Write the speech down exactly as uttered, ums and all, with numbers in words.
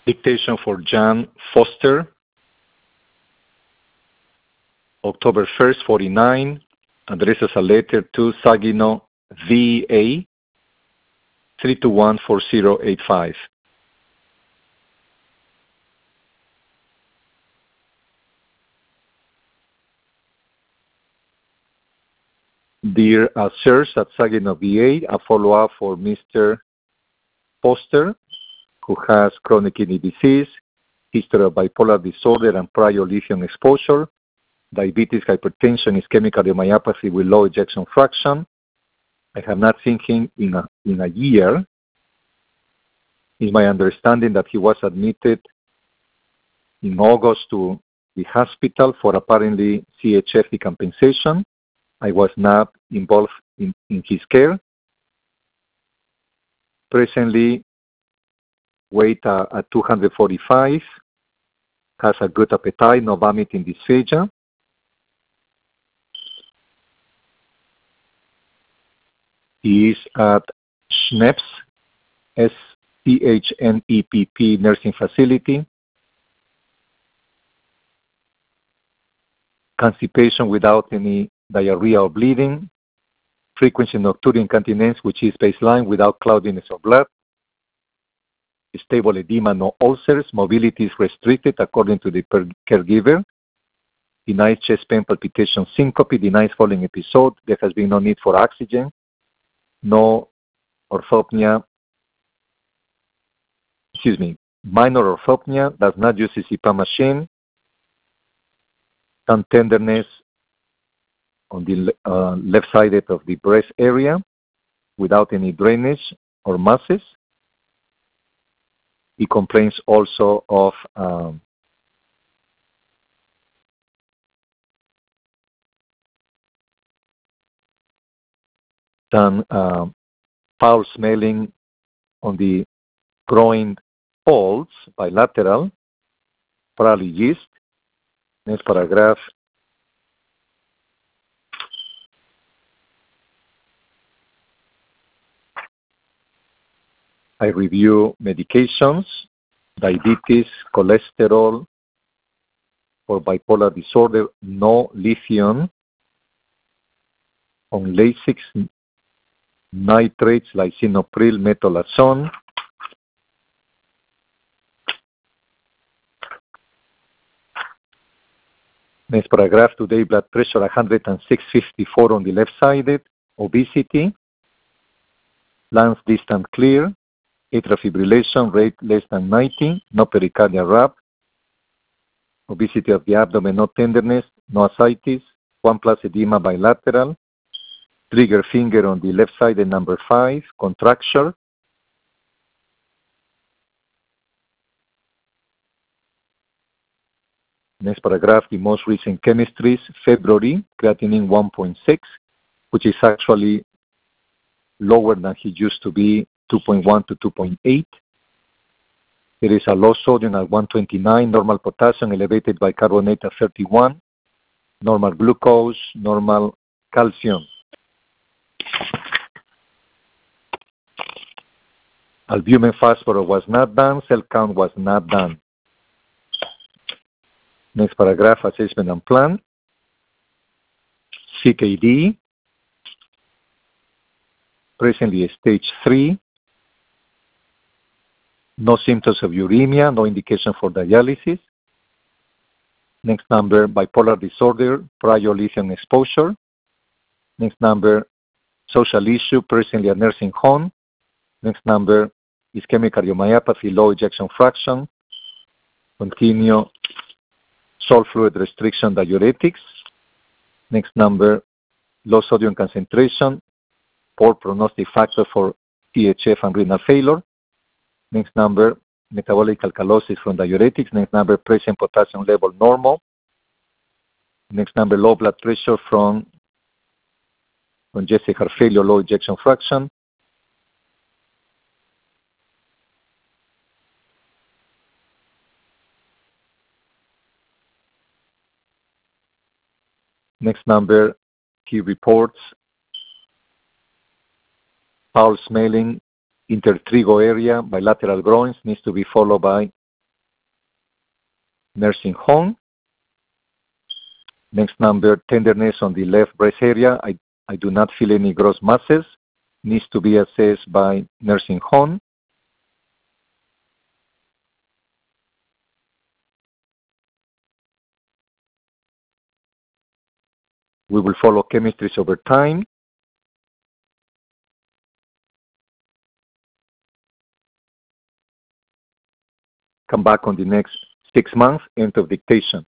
Dictation for Jan Foster, October first, forty-nine, addresses a letter to Saginaw V A, three two one four zero eight five. Dear uh, Sirs at Saginaw V A, a follow-up for Mister Foster, who has chronic kidney disease, history of bipolar disorder and prior lithium exposure, diabetes, hypertension, ischemic cardiomyopathy with low ejection fraction. I have not seen him in a, in a year. It's my understanding that he was admitted in August to the hospital for apparently C H F decompensation. I was not involved in, in his care. Presently, weight uh, at two hundred forty-five, has a good appetite, no vomiting dysphagia. He is at SCHNEPP, S C H N E P P nursing facility. Constipation without any diarrhea or bleeding. Frequency nocturnal incontinence, which is baseline without cloudiness of blood. Stable edema, no ulcers. Mobility is restricted according to the caregiver. Denies chest pain, palpitation, syncope. Denies falling episode. There has been no need for oxygen. No orthopnea. Excuse me. Minor orthopnea. Does not use the C P A P machine. Some tenderness on the uh, left side of the breast area without any drainage or masses. He complains also of um, some uh, foul smelling on the groin folds, bilateral, probably yeast. Next paragraph. I review medications, diabetes, cholesterol, for bipolar disorder, no lithium, on Lasix, nitrates, lisinopril, metolazone. Next paragraph, today blood pressure one hundred six fifty-four on the left sided, obesity, lungs distant clear, atrial fibrillation rate less than ninety, no pericardial rap, obesity of the abdomen, no tenderness, no ascites, one plus edema bilateral, trigger finger on the left side at number five, contracture. Next paragraph, the most recent chemistries, February, creatinine one point six, which is actually lower than he used to be, two point one to two point eight. There is a low sodium at one twenty-nine, normal potassium elevated bicarbonate at thirty-one, normal glucose, normal calcium. Albumin phosphorus was not done, cell count was not done. Next paragraph, assessment and plan. C K D, presently stage three, no symptoms of uremia, no indication for dialysis. Next number, bipolar disorder, prior lithium exposure. Next number, social issue, presently a nursing home. Next number, ischemic cardiomyopathy, low ejection fraction. Continue, salt fluid restriction diuretics. Next number, low sodium concentration, poor prognostic factor for C H F and renal failure. Next number, metabolic alkalosis from diuretics. Next number, present potassium level normal. Next number, low blood pressure from congestive heart failure, low ejection fraction. Next number, he reports foul smelling, intertrigo area, bilateral groins, needs to be followed by nursing home. Next number, tenderness on the left breast area. I, I do not feel any gross masses. Needs to be assessed by nursing home. We will follow chemistries over time. Come back on the next six months, end of dictation.